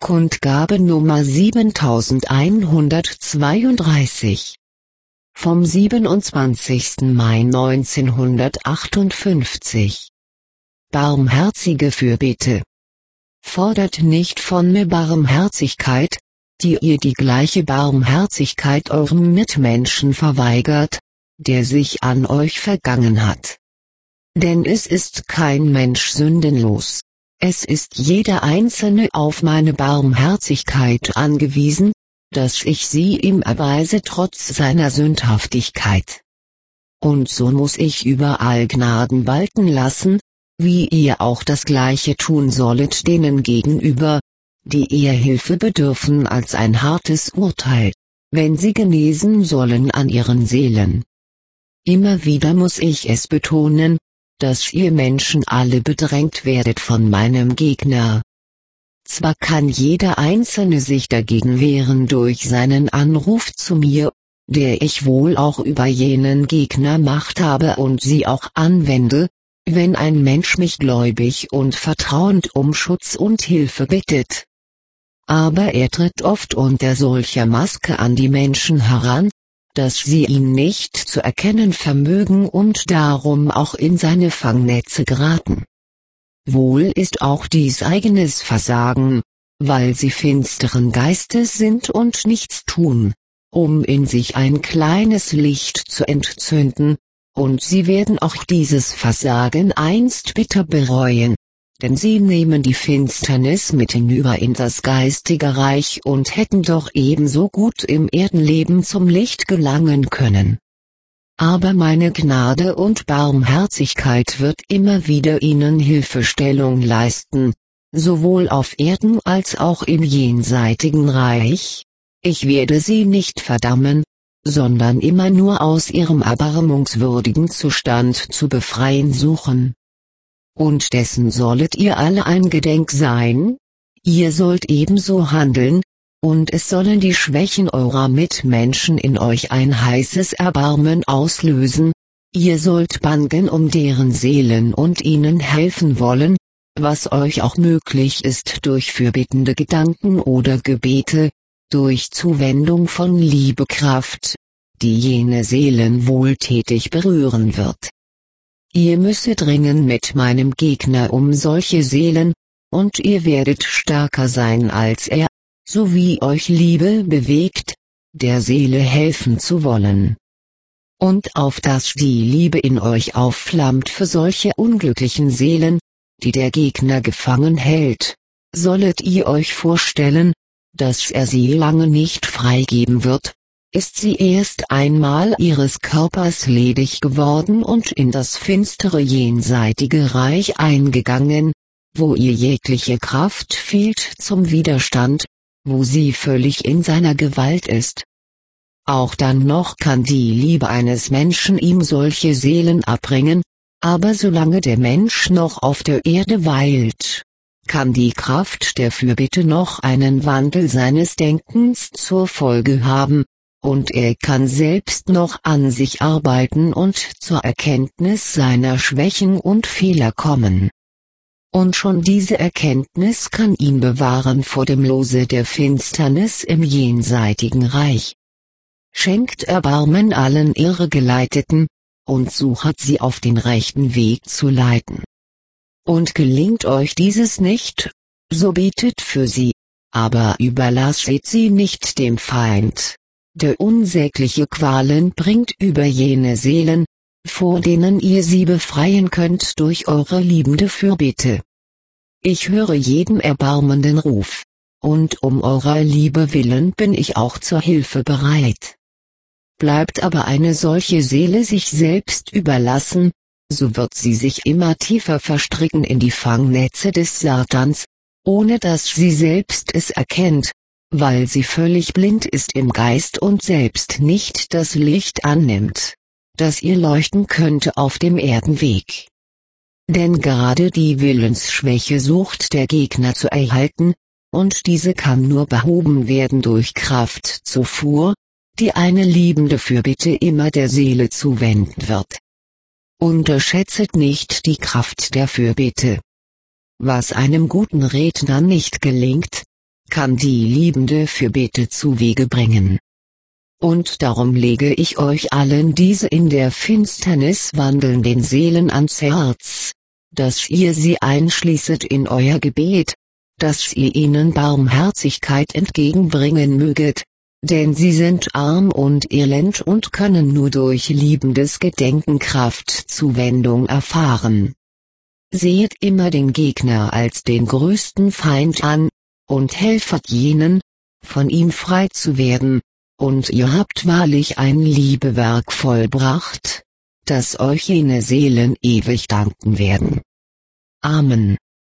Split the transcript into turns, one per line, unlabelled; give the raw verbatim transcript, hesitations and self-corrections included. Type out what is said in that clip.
Kundgabe Nummer siebentausendeinhundertzweiunddreißig. Vom siebenundzwanzigsten Mai neunzehnhundertachtundfünfzig. Barmherzige Fürbitte. Fordert nicht von mir Barmherzigkeit, die ihr die gleiche Barmherzigkeit eurem Mitmenschen verweigert, der sich an euch vergangen hat. Denn es ist kein Mensch sündenlos. Es ist jeder Einzelne auf meine Barmherzigkeit angewiesen, dass ich sie ihm erweise trotz seiner Sündhaftigkeit. Und so muss ich überall Gnaden walten lassen, wie ihr auch das Gleiche tun sollet denen gegenüber, die eher Hilfe bedürfen als ein hartes Urteil, wenn sie genesen sollen an ihren Seelen. Immer wieder muss ich es betonen, dass ihr Menschen alle bedrängt werdet von meinem Gegner. Zwar kann jeder Einzelne sich dagegen wehren durch seinen Anruf zu mir, der ich wohl auch über jenen Gegner Macht habe und sie auch anwende, wenn ein Mensch mich gläubig und vertrauend um Schutz und Hilfe bittet. Aber er tritt oft unter solcher Maske an die Menschen heran, dass sie ihn nicht zu erkennen vermögen und darum auch in seine Fangnetze geraten. Wohl ist auch dies eigenes Versagen, weil sie finsteren Geistes sind und nichts tun, um in sich ein kleines Licht zu entzünden, und sie werden auch dieses Versagen einst bitter bereuen, denn sie nehmen die Finsternis mit hinüber in das geistige Reich und hätten doch ebenso gut im Erdenleben zum Licht gelangen können. Aber meine Gnade und Barmherzigkeit wird immer wieder ihnen Hilfestellung leisten, sowohl auf Erden als auch im jenseitigen Reich. Ich werde sie nicht verdammen, sondern immer nur aus ihrem erbarmungswürdigen Zustand zu befreien suchen. Und dessen sollet ihr alle eingedenk sein? Ihr sollt ebenso handeln, und es sollen die Schwächen eurer Mitmenschen in euch ein heißes Erbarmen auslösen, ihr sollt bangen um deren Seelen und ihnen helfen wollen, was euch auch möglich ist durch fürbittende Gedanken oder Gebete, durch Zuwendung von Liebekraft, die jene Seelen wohltätig berühren wird. Ihr müsset ringen mit meinem Gegner um solche Seelen, und ihr werdet stärker sein als er, so wie euch Liebe bewegt, der Seele helfen zu wollen. Und auf dass die Liebe in euch aufflammt für solche unglücklichen Seelen, die der Gegner gefangen hält, sollet ihr euch vorstellen, dass er sie lange nicht freigeben wird, ist sie erst einmal ihres Körpers ledig geworden und in das finstere jenseitige Reich eingegangen, wo ihr jegliche Kraft fehlt zum Widerstand, wo sie völlig in seiner Gewalt ist. Auch dann noch kann die Liebe eines Menschen ihm solche Seelen abbringen, aber solange der Mensch noch auf der Erde weilt, kann die Kraft der Fürbitte noch einen Wandel seines Denkens zur Folge haben, und er kann selbst noch an sich arbeiten und zur Erkenntnis seiner Schwächen und Fehler kommen. Und schon diese Erkenntnis kann ihn bewahren vor dem Lose der Finsternis im jenseitigen Reich. Schenkt Erbarmen allen Irregeleiteten, und suchet sie auf den rechten Weg zu leiten. Und gelingt euch dieses nicht, so betet für sie, aber überlasset sie nicht dem Feind, der unsägliche Qualen bringt über jene Seelen, vor denen ihr sie befreien könnt durch eure liebende Fürbitte. Ich höre jedem erbarmenden Ruf, und um eurer Liebe willen bin ich auch zur Hilfe bereit. Bleibt aber eine solche Seele sich selbst überlassen, so wird sie sich immer tiefer verstricken in die Fangnetze des Satans, ohne dass sie selbst es erkennt, weil sie völlig blind ist im Geist und selbst nicht das Licht annimmt, das ihr leuchten könnte auf dem Erdenweg. Denn gerade die Willensschwäche sucht der Gegner zu erhalten, und diese kann nur behoben werden durch Kraftzufuhr, die eine liebende Fürbitte immer der Seele zuwenden wird. Unterschätzet nicht die Kraft der Fürbitte. Was einem guten Redner nicht gelingt, kann die liebende Fürbitte zu Wege bringen. Und darum lege ich euch allen diese in der Finsternis wandelnden Seelen ans Herz, dass ihr sie einschließet in euer Gebet, dass ihr ihnen Barmherzigkeit entgegenbringen möget, denn sie sind arm und elend und können nur durch liebendes Gedenken Kraftzuwendung erfahren. Seht immer den Gegner als den größten Feind an, und helfet jenen, von ihm frei zu werden, und ihr habt wahrlich ein Liebewerk vollbracht, das euch jene Seelen ewig danken werden. Amen.